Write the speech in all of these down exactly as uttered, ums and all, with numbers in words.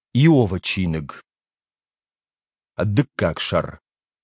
Иова чиныг. Дыккакшар.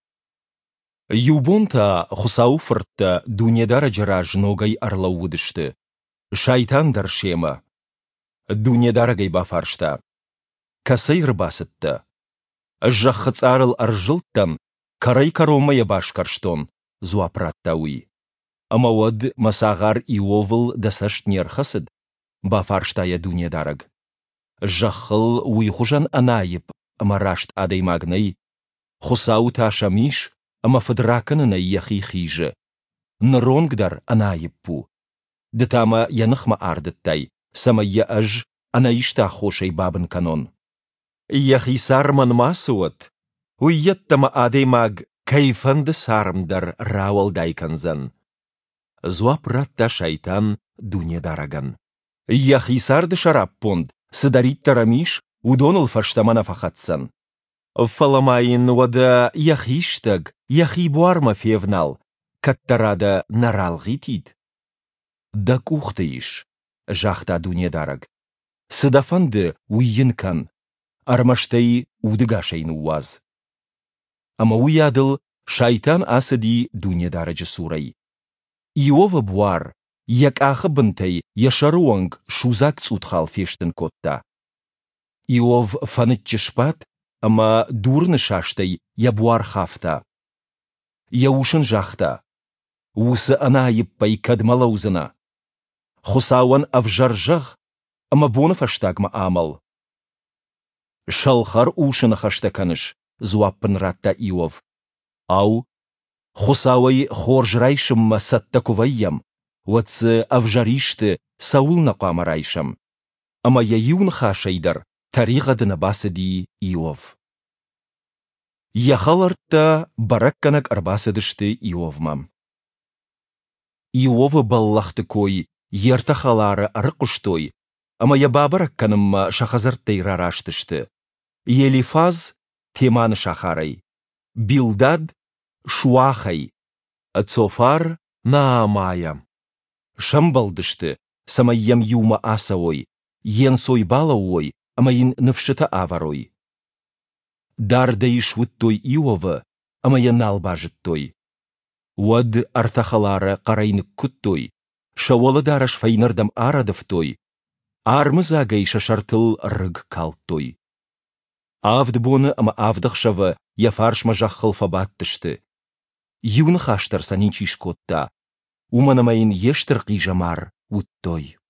Юбонта хусауфыртта дунедара жараж ногай арлаудышты. Шайтан даршема. Дунедарагай бафаршта. Касайр басытты. Жахыцарыл аржилттан карай каромая башкарштон зуапраттауи. Амауад масагар Иовыл дасаштнер хасыд бафарштая дунедараг. Жахыл уйхужан анайып амарашт адаймагнай. Хусау ташамиш амафадраканына яхи хиже. Нронгдар анайыппу. Дтама янахма ардыттай. Самая аж анаишта хошей бабын канон. Яхи сарман масуат. Уйеттама адаймаг кайфанды сармдар рауал дайканзан. Зуапратта шайтан дунедараган. Яхи сарды шараппонд. Садарит тарамиш удонал фаштамана фахатсан. Фаламаин вада яхиштаг, яхи буарма февнал, каттарада наралгитид. Да кухтаиш, жахта дунедараг. Садафанды уйинкан, армаштаи удыгашейн уаз. Ама уядыл шайтан асади дунедараджы сурай. Иова буар, як ахабынтай яшаруанг шузак цутхал фештен котта. Иов фанытчышпат, ама дурны шаштай я буар хафта. Я ушын жахта. Усы анайыппай кадмалаузына. Хусауан авжаржах, ама боны фаштагма амал. Шалхар ушын хаштаканыш, зуаппын ратта Иов. Ау, хусауай хоржрайшымма саттакувайям, ватсы авжаришты саулна қамарайшым. Ама я юн хашайдар, тарихадына басыди Иов. Яхаларта баракканак арбасыдышты Иовмам. Иовы баллахты кой, ертахалары арықуштой, ама я бабаракканымма шахазартай рараштышты. Елифаз теманы шахарай, Билдад шуахай, Цофар наамая. Шамбалдышты, самайям юма асаой, ен сой балауой, амаин навшыта аварой. Дарда ишвыттой Иова, амая налбажыттой. Уад артахалара қарайны күттой, шауалы дараш файнардам арадывтой, армызагай шашартыл рыг калттой. Авд боны ама авдахшавы яфаршма жаққыл фабаттышты. Юны хаштар санинчиш котта, уманамайын ештір қижамар уттой.